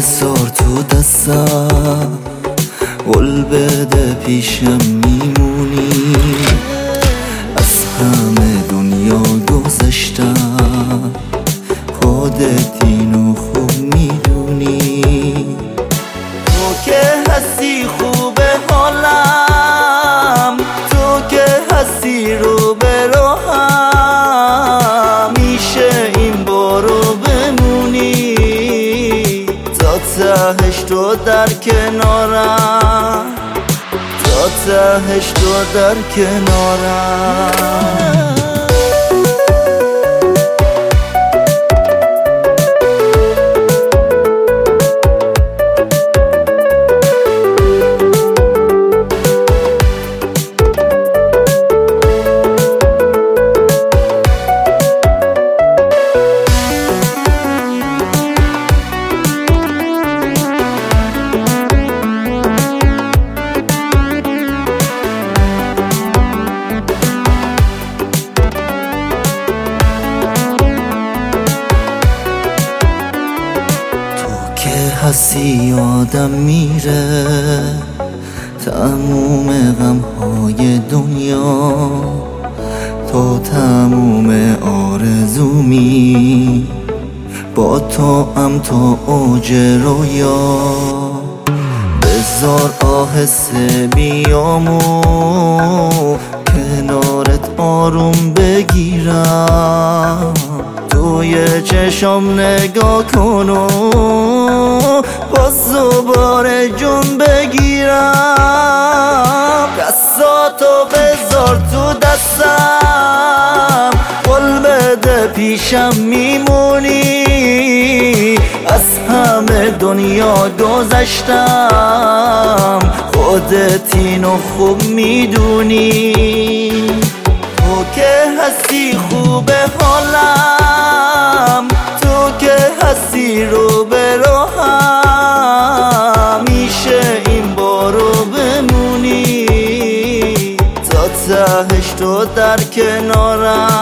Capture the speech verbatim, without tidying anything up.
بسار تو دستم، قول بده پیشم میمونی. از همه دنیا گذشتم، خودت اینو خوب میدونی. تو که هستی خوبه حالم، تو که هستی رو به روحم، میشه این بارو بمونی تا تهش تو در کنارم، تا تهش تو در کنارم. هستی آدم میره تموم غمهای دنیا، تو تموم آرزومی، با تو ام تا اوج رویا. بذار آهسته بیامو کنارت آروم بگیرم، توی چشم نگاه کن و باز دوباره جون بگیرم. دستاتو بذار تو دستم، قول بده پیشم میمونی. از همه دنیا گذشتم، خودت اینو خوب میدونی. تو که هستی خوبه حالم، تو که هستی رو به روحم، میشه این بارو بمونی تا تهش تو در کنارم،